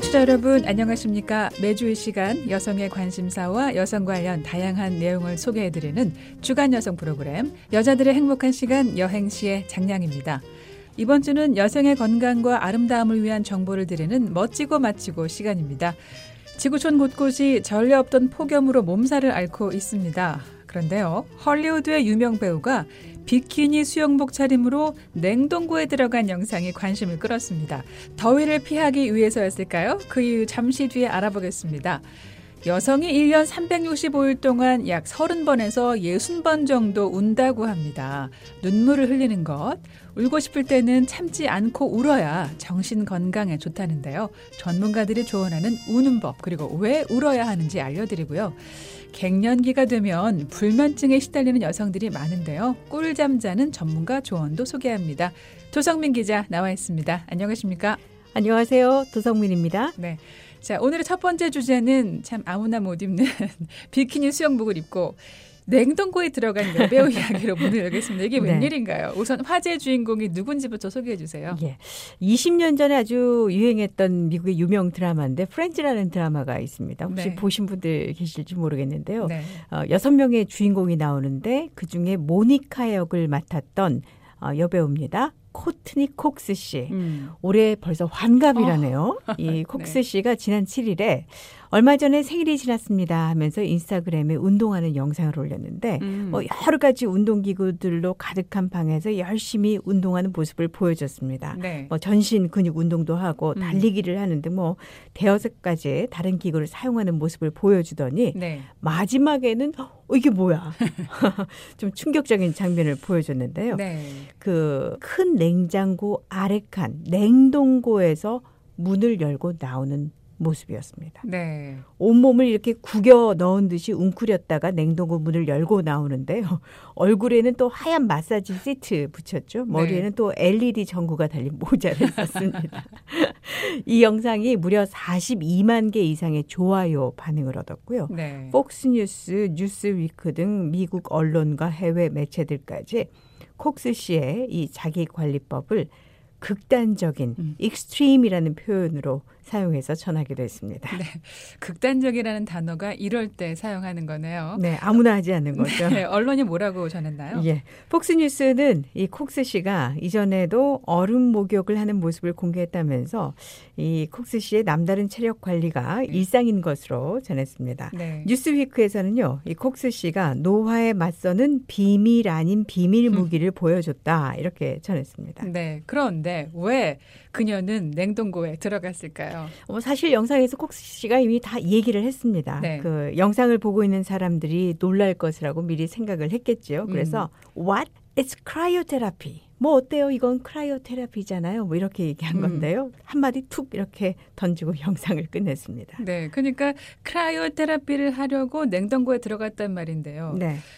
청취자 여러분 안녕하십니까. 매주 이 시간 여성의 관심사와 여성 관련 다양한 내용을 소개해드리는 주간 여성 프로그램 여자들의 행복한 시간 여행시의 장량입니다. 이번 주는 여성의 건강과 아름다움을 위한 정보를 드리는 멋지고 마치고 시간입니다. 지구촌 곳곳이 전례 없던 폭염으로 몸살을 앓고 있습니다. 그런데요, 헐리우드의 유명 배우가 비키니 수영복 차림으로 냉동고에 들어간 영상이 관심을 끌었습니다. 더위를 피하기 위해서였을까요? 그 이유 잠시 뒤에 알아보겠습니다. 여성이 1년 365일 동안 약 30번에서 60번 정도 운다고 합니다. 눈물을 흘리는 것, 울고 싶을 때는 참지 않고 울어야 정신 건강에 좋다는데요. 전문가들이 조언하는 우는 법, 그리고 왜 울어야 하는지 알려드리고요. 갱년기가 되면 불면증에 시달리는 여성들이 많은데요. 꿀잠 자는 전문가 조언도 소개합니다. 도성민 기자 나와 있습니다. 안녕하십니까? 안녕하세요. 도성민입니다. 네. 자, 오늘의 첫 번째 주제는 참 아무나 못 입는 비키니 수영복을 입고 냉동고에 들어간 여배우 이야기로 문을 열겠습니다. 이게 웬일인가요? 우선 화제의 주인공이 누군지부터 소개해 주세요. 예. 20년 전에 아주 유행했던 미국의 유명 드라마인데 프렌즈라는 드라마가 있습니다. 혹시 보신 분들 계실지 모르겠는데요. 6명의 주인공이 나오는데 그중에 모니카 역을 맡았던 여배우입니다. 코트니 콕스 씨. 올해 벌써 환갑이라네요. 이 콕스 씨가 지난 7일에 얼마 전에 생일이 지났습니다 하면서 인스타그램에 운동하는 영상을 올렸는데 여러 가지 운동기구들로 가득한 방에서 열심히 운동하는 모습을 보여줬습니다. 전신 근육 운동도 하고 달리기를 하는데 대여섯 가지의 다른 기구를 사용하는 모습을 보여주더니 마지막에는 이게 뭐야? 좀 충격적인 장면을 보여줬는데요. 그 큰 냉장고 아래칸 냉동고에서 문을 열고 나오는 모습이었습니다. 온몸을 이렇게 구겨 넣은 듯이 웅크렸다가 냉동고 문을 열고 나오는데요. 얼굴에는 또 하얀 마사지 시트 붙였죠. 머리에는 또 LED 전구가 달린 모자를 썼습니다. 이 영상이 무려 42만 개 이상의 좋아요 반응을 얻었고요. 폭스뉴스, 뉴스위크 등 미국 언론과 해외 매체들까지 콕스 씨의 이 자기관리법을 극단적인 익스트림이라는 표현으로 사용해서 전하기도 했습니다. 극단적이라는 단어가 이럴 때 사용하는 거네요. 아무나 하지 않는 거죠. 언론이 뭐라고 전했나요? 폭스뉴스는 이 콕스 씨가 이전에도 얼음 목욕을 하는 모습을 공개했다면서 이 콕스 씨의 남다른 체력 관리가 일상인 것으로 전했습니다. 뉴스위크에서는요, 이 콕스 씨가 노화에 맞서는 비밀 아닌 비밀 무기를 보여줬다 이렇게 전했습니다. 그런데 왜 그녀는 냉동고에 들어갔을까요? 사실 영상에서 콕스 씨가 이미 다 얘기를 했습니다. 그 영상을 보고 있는 사람들이 놀랄 것이라고 미리 생각을 했겠죠. 그래서 What? It's cryotherapy. 어때요? 이건 크라이오테라피잖아요. 이렇게 얘기한 건데요. 한마디 툭 이렇게 던지고 영상을 끝냈습니다. 그러니까 크라이오테라피를 하려고 냉동고에 들어갔단 말인데요.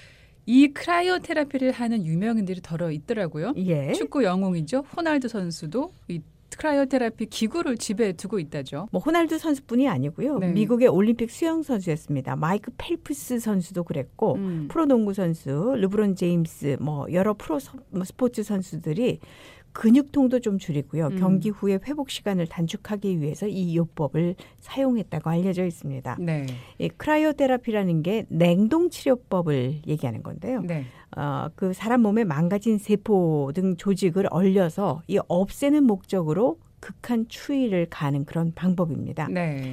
이 크라이오테라피를 하는 유명인들이 더러 있더라고요. 축구 영웅이죠. 호날두 선수도 이 크라이오테라피 기구를 집에 두고 있다죠. 호날두 선수뿐이 아니고요. 미국의 올림픽 수영 선수였습니다. 마이크 펠프스 선수도 그랬고 프로농구 선수 르브론 제임스 여러 프로 스포츠 선수들이 근육통도 좀 줄이고요. 경기 후에 회복 시간을 단축하기 위해서 이 요법을 사용했다고 알려져 있습니다. 이 크라이오테라피라는 게 냉동 치료법을 얘기하는 건데요. 그 사람 몸에 망가진 세포 등 조직을 얼려서 이 없애는 목적으로 극한 추위를 가하는 그런 방법입니다.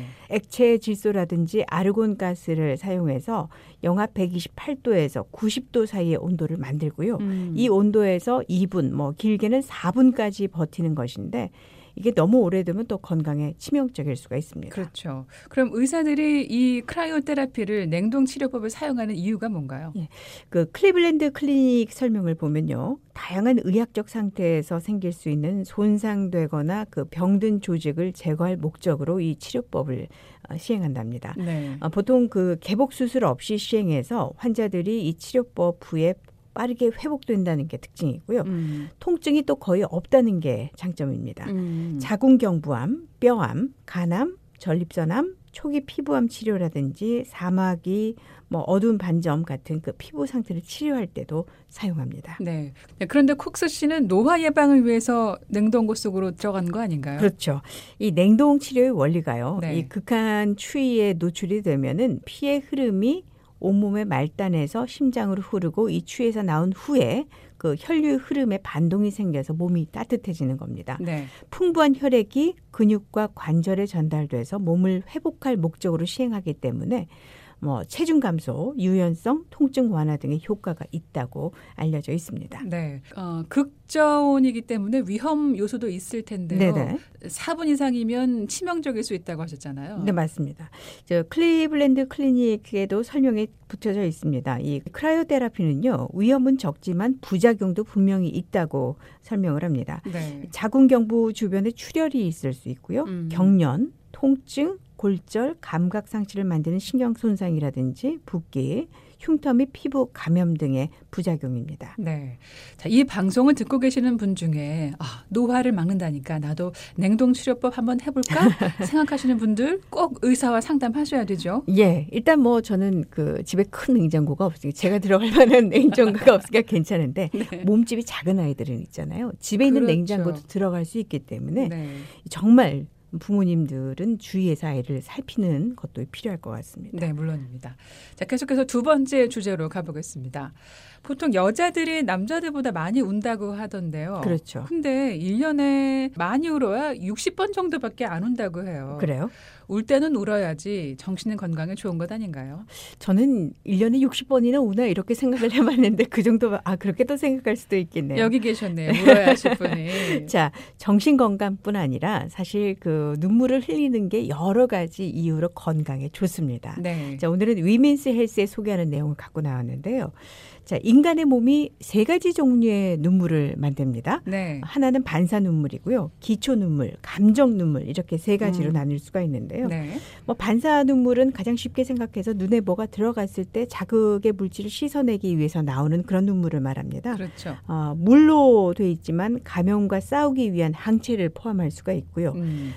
액체 질소라든지 아르곤 가스를 사용해서 영하 128도에서 90도 사이의 온도를 만들고요. 이 온도에서 2분, 길게는 4분까지 버티는 것인데 이게 너무 오래되면 또 건강에 치명적일 수가 있습니다. 그렇죠. 그럼 의사들이 이 크라이오테라피를 냉동 치료법을 사용하는 이유가 뭔가요? 그 클리블랜드 클리닉 설명을 보면요. 다양한 의학적 상태에서 생길 수 있는 손상되거나 그 병든 조직을 제거할 목적으로 이 치료법을 시행한답니다. 보통 그 개복 수술 없이 시행해서 환자들이 이 치료법 후에 빠르게 회복된다는 게 특징이고요. 통증이 또 거의 없다는 게 장점입니다. 자궁경부암, 뼈암, 간암, 전립선암, 초기 피부암 치료라든지 사마귀, 뭐 어두운 반점 같은 그 피부 상태를 치료할 때도 사용합니다. 네. 그런데 콕스 씨는 노화 예방을 위해서 냉동고 속으로 들어간 거 아닌가요? 그렇죠. 이 냉동 치료의 원리가요. 네. 이 극한 추위에 노출이 되면은 피의 흐름이 온몸의 말단에서 심장으로 흐르고 이 추위에서 나온 후에 그 혈류 흐름에 반동이 생겨서 몸이 따뜻해지는 겁니다. 네. 풍부한 혈액이 근육과 관절에 전달돼서 몸을 회복할 목적으로 시행하기 때문에 뭐 체중 감소, 유연성, 통증 완화 등의 효과가 있다고 알려져 있습니다. 네, 극저온이기 때문에 위험 요소도 있을 텐데요. 네네. 4분 이상이면 치명적일 수 있다고 하셨잖아요. 네, 맞습니다. 저 클리블랜드 클리닉에도 설명이 붙여져 있습니다. 이 크라이오테라피는요, 위험은 적지만 부작용도 분명히 있다고 설명을 합니다. 네. 자궁경부 주변에 출혈이 있을 수 있고요. 경련, 통증, 골절, 감각 상실을 만드는 신경 손상이라든지 붓기, 흉터 및 피부 감염 등의 부작용입니다. 네. 자, 이 방송을 듣고 계시는 분 중에 노화를 막는다니까 나도 냉동 치료법 한번 해볼까 생각하시는 분들 꼭 의사와 상담하셔야 되죠. 예, 일단 뭐 저는 그 집에 큰 냉장고가 없으니까 제가 들어갈 만한 냉장고가 없으니까 괜찮은데 네. 몸집이 작은 아이들은 있잖아요. 집에 있는 그렇죠. 냉장고도 들어갈 수 있기 때문에 네. 정말 부모님들은 주의해서 아이를 살피는 것도 필요할 것 같습니다. 네, 물론입니다. 자, 계속해서 두 번째 주제로 가보겠습니다. 보통 여자들이 남자들보다 많이 운다고 하던데요. 그렇죠. 근데 1년에 많이 울어야 60번 정도밖에 안 운다고 해요. 그래요? 울 때는 울어야지 정신 건강에 좋은 것 아닌가요? 저는 1년에 60번이나 우나 이렇게 생각을 해봤는데 그 정도 그렇게도 생각할 수도 있겠네요. 여기 계셨네요. 울어야 하실 분이. 자, 정신 건강뿐 아니라 사실 그 눈물을 흘리는 게 여러 가지 이유로 건강에 좋습니다. 네. 자, 오늘은 위민스 헬스에 소개하는 내용을 갖고 나왔는데요. 자, 인간의 몸이 세 가지 종류의 눈물을 만듭니다. 네. 하나는 반사 눈물이고요. 기초 눈물, 감정 눈물 이렇게 세 가지로 나눌 수가 있는데요. 네. 뭐 반사 눈물은 가장 쉽게 생각해서 눈에 뭐가 들어갔을 때 자극의 물질을 씻어내기 위해서 나오는 그런 눈물을 말합니다. 그렇죠. 물로 돼 있지만 감염과 싸우기 위한 항체를 포함할 수가 있고요.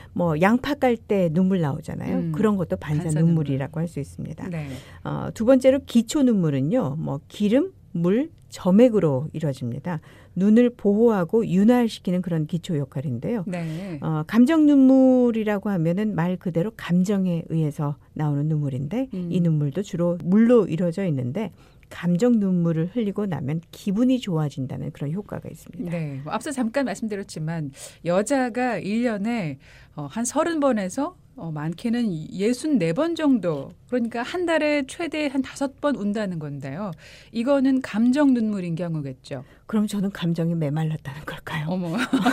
뭐 양파 깔 때 눈물 나오잖아요. 그런 것도 반사 눈물이라고 할 수 있습니다. 네. 두 번째로 기초 눈물은요. 뭐 기름, 물, 점액으로 이루어집니다. 눈을 보호하고 윤활시키는 그런 기초 역할인데요. 네. 감정 눈물이라고 하면은 말 그대로 감정에 의해서 나오는 눈물인데 이 눈물도 주로 물로 이루어져 있는데 감정 눈물을 흘리고 나면 기분이 좋아진다는 그런 효과가 있습니다. 네. 앞서 잠깐 말씀드렸지만 여자가 1년에 한 30번에서 많게는 64번 정도, 그러니까 한 달에 최대 한 5번 운다는 건데요. 이거는 감정 눈물인 경우겠죠. 그럼 저는 감정이 메말랐다는 걸까요? 어머.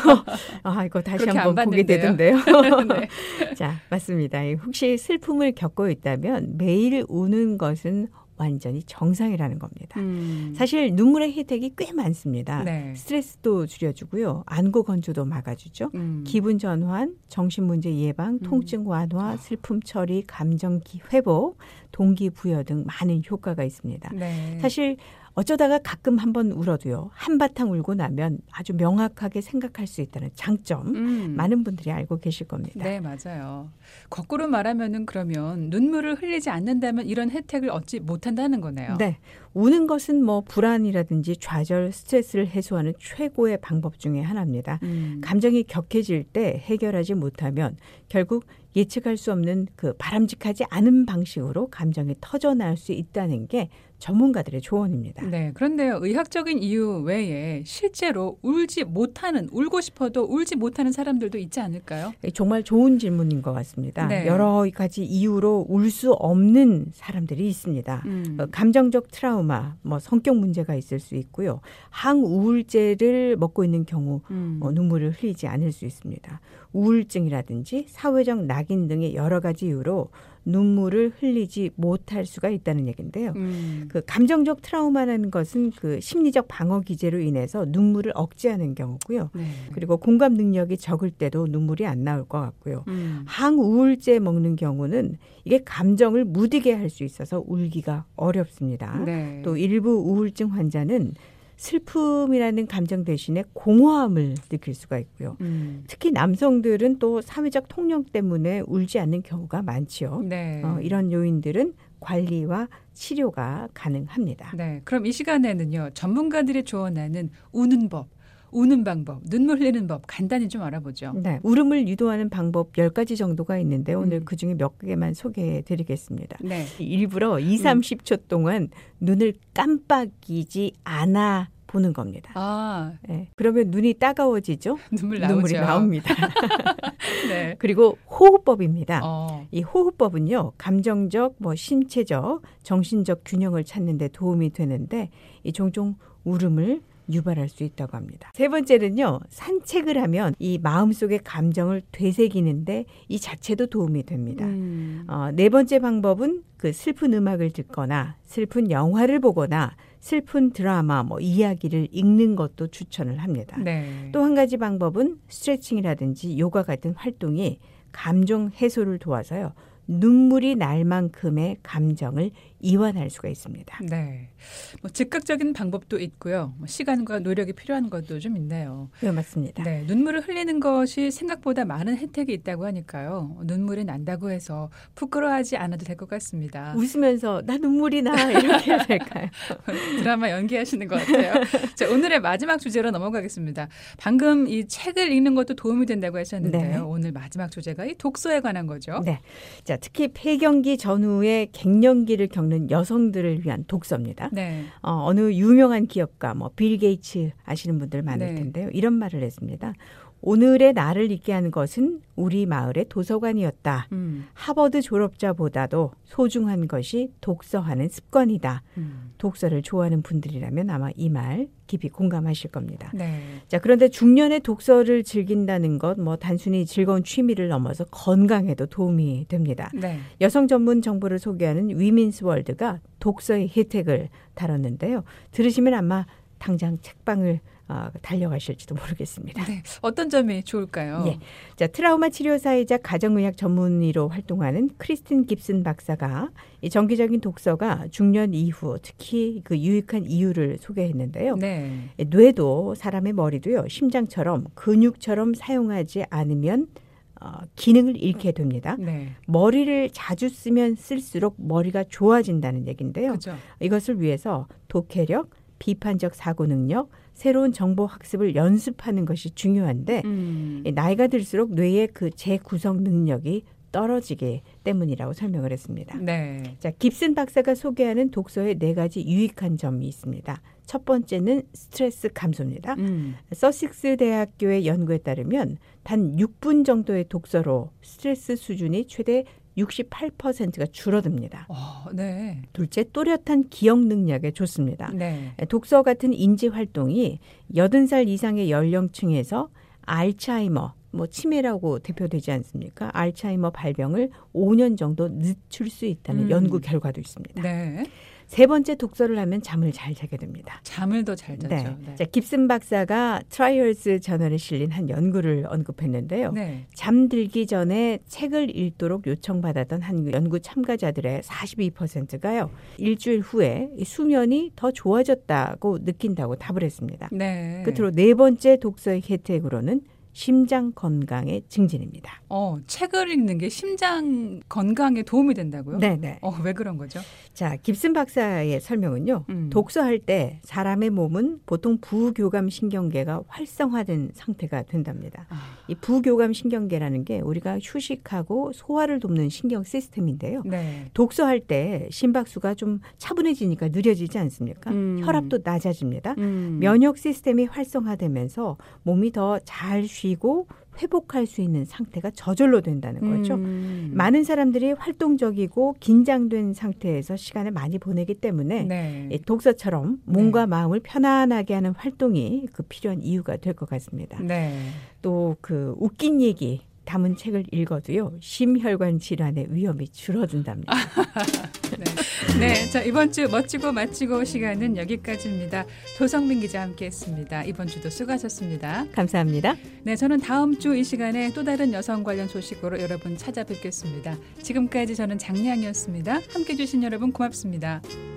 이거 다시 한번 보게 되던데요. 네. 자, 맞습니다. 혹시 슬픔을 겪고 있다면 매일 우는 것은 완전히 정상이라는 겁니다. 사실 눈물의 혜택이 꽤 많습니다. 네. 스트레스도 줄여주고요. 안구 건조도 막아주죠. 기분 전환, 정신문제 예방, 통증 완화, 슬픔 처리, 감정 회복, 동기부여 등 많은 효과가 있습니다. 네. 사실 어쩌다가 가끔 한번 울어도요. 한바탕 울고 나면 아주 명확하게 생각할 수 있다는 장점 많은 분들이 알고 계실 겁니다. 네, 맞아요. 거꾸로 말하면은 그러면 눈물을 흘리지 않는다면 이런 혜택을 얻지 못한다는 거네요. 네. 우는 것은 뭐 불안이라든지 좌절, 스트레스를 해소하는 최고의 방법 중에 하나입니다. 감정이 격해질 때 해결하지 못하면 결국 예측할 수 없는 그 바람직하지 않은 방식으로 감정이 터져나올 수 있다는 게 전문가들의 조언입니다. 네, 그런데요. 의학적인 이유 외에 실제로 울고 싶어도 울지 못하는 사람들도 있지 않을까요? 정말 좋은 질문인 것 같습니다. 네. 여러 가지 이유로 울 수 없는 사람들이 있습니다. 감정적 트라우마, 뭐 성격 문제가 있을 수 있고요. 항우울제를 먹고 있는 경우 눈물을 흘리지 않을 수 있습니다. 우울증이라든지 사회적 낙인 등의 여러 가지 이유로 눈물을 흘리지 못할 수가 있다는 얘기인데요. 그 감정적 트라우마라는 것은 그 심리적 방어 기제로 인해서 눈물을 억제하는 경우고요. 네. 그리고 공감 능력이 적을 때도 눈물이 안 나올 것 같고요. 항우울제 먹는 경우는 이게 감정을 무디게 할 수 있어서 울기가 어렵습니다. 네. 또 일부 우울증 환자는 슬픔이라는 감정 대신에 공허함을 느낄 수가 있고요. 특히 남성들은 또 사회적 통념 때문에 울지 않는 경우가 많지요. 네. 이런 요인들은 관리와 치료가 가능합니다. 네, 그럼 이 시간에는요. 전문가들이 조언하는 우는 법, 우는 방법, 눈물 흘리는 법 간단히 좀 알아보죠. 네, 울음을 유도하는 방법 10가지 정도가 있는데 오늘 그중에 몇 개만 소개해드리겠습니다. 네. 일부러 30초 동안 눈을 깜빡이지 않아 보는 겁니다. 네, 그러면 눈이 따가워지죠? 눈물이 나옵니다. 네. 그리고 호흡법입니다. 이 호흡법은요. 감정적, 신체적, 정신적 균형을 찾는 데 도움이 되는데 이 종종 울음을 유발할 수 있다고 합니다. 세 번째는요. 산책을 하면 이 마음속의 감정을 되새기는데 이 자체도 도움이 됩니다. 네 번째 방법은 그 슬픈 음악을 듣거나 슬픈 영화를 보거나 슬픈 드라마, 이야기를 읽는 것도 추천을 합니다. 네. 또 한 가지 방법은 스트레칭이라든지 요가 같은 활동이 감정 해소를 도와서요. 눈물이 날 만큼의 감정을 이완할 수가 있습니다. 네, 즉각적인 방법도 있고요. 시간과 노력이 필요한 것도 좀 있네요. 네, 맞습니다. 네, 눈물을 흘리는 것이 생각보다 많은 혜택이 있다고 하니까요. 눈물이 난다고 해서 부끄러워하지 않아도 될 것 같습니다. 웃으면서 나 눈물이 나 이렇게 해야 될까요? 드라마 연기하시는 것 같아요. 자, 오늘의 마지막 주제로 넘어가겠습니다. 방금 이 책을 읽는 것도 도움이 된다고 하셨는데요. 네. 오늘 마지막 주제가 이 독서에 관한 거죠. 네, 자, 특히 폐경기 전후에 갱년기를 겪는 여성들을 위한 독서입니다. 네. 어느 유명한 기업가 빌 게이츠 아시는 분들 많을 텐데요. 이런 말을 했습니다. 오늘의 나를 있게 한 것은 우리 마을의 도서관이었다. 하버드 졸업자보다도 소중한 것이 독서하는 습관이다. 독서를 좋아하는 분들이라면 아마 이 말 깊이 공감하실 겁니다. 네. 자, 그런데 중년에 독서를 즐긴다는 것 단순히 즐거운 취미를 넘어서 건강에도 도움이 됩니다. 네. 여성 전문 정보를 소개하는 위민스 월드가 독서의 혜택을 다뤘는데요. 들으시면 아마 당장 책방을 달려가실지도 모르겠습니다. 네. 어떤 점이 좋을까요? 예. 자, 트라우마 치료사이자 가정의학 전문의로 활동하는 크리스틴 깁슨 박사가 이 정기적인 독서가 중년 이후 특히 그 유익한 이유를 소개했는데요. 네. 뇌도 사람의 머리도요. 심장처럼 근육처럼 사용하지 않으면 기능을 잃게 됩니다. 네. 머리를 자주 쓰면 쓸수록 머리가 좋아진다는 얘기인데요. 그렇죠. 이것을 위해서 독해력, 비판적 사고 능력, 새로운 정보 학습을 연습하는 것이 중요한데 나이가 들수록 뇌의 그 재구성 능력이 떨어지기 때문이라고 설명을 했습니다. 네. 자, 깁슨 박사가 소개하는 독서의 4가지 유익한 점이 있습니다. 첫 번째는 스트레스 감소입니다. 서식스 대학교의 연구에 따르면 단 6분 정도의 독서로 스트레스 수준이 최대 68%가 줄어듭니다. 네. 둘째, 또렷한 기억 능력에 좋습니다. 네. 독서 같은 인지 활동이 80살 이상의 연령층에서 알츠하이머, 치매라고 대표되지 않습니까? 알츠하이머 발병을 5년 정도 늦출 수 있다는 연구 결과도 있습니다. 네. 세 번째, 독서를 하면 잠을 잘 자게 됩니다. 잠을 더 잘 자죠. 네. 네. 자, 깁슨 박사가 트라이얼스 저널에 실린 한 연구를 언급했는데요. 네. 잠들기 전에 책을 읽도록 요청받았던 한 연구 참가자들의 42%가요. 일주일 후에 수면이 더 좋아졌다고 느낀다고 답을 했습니다. 네. 끝으로 네 번째 독서의 혜택으로는 심장 건강의 증진입니다. 책을 읽는 게 심장 건강에 도움이 된다고요? 네네. 왜 그런 거죠? 자, 깁슨 박사의 설명은요. 독서할 때 사람의 몸은 보통 부교감 신경계가 활성화된 상태가 된답니다. 이 부교감 신경계라는 게 우리가 휴식하고 소화를 돕는 신경 시스템인데요. 네. 독서할 때 심박수가 좀 차분해지니까 느려지지 않습니까? 혈압도 낮아집니다. 면역 시스템이 활성화되면서 몸이 더 잘 쉬고 회복할 수 있는 상태가 저절로 된다는 거죠. 많은 사람들이 활동적이고 긴장된 상태에서 시간을 많이 보내기 때문에 네. 독서처럼 몸과 마음을 편안하게 하는 활동이 그 필요한 이유가 될 것 같습니다. 네. 또 그 웃긴 얘기 담은 책을 읽어도요. 심혈관 질환의 위험이 줄어든답니다. 네, 자, 이번 주 멋지고 마치고 시간은 여기까지입니다. 도성민 기자 함께했습니다. 이번 주도 수고하셨습니다. 감사합니다. 네, 저는 다음 주 이 시간에 또 다른 여성 관련 소식으로 여러분 찾아뵙겠습니다. 지금까지 저는 장량이었습니다. 함께해 주신 여러분 고맙습니다.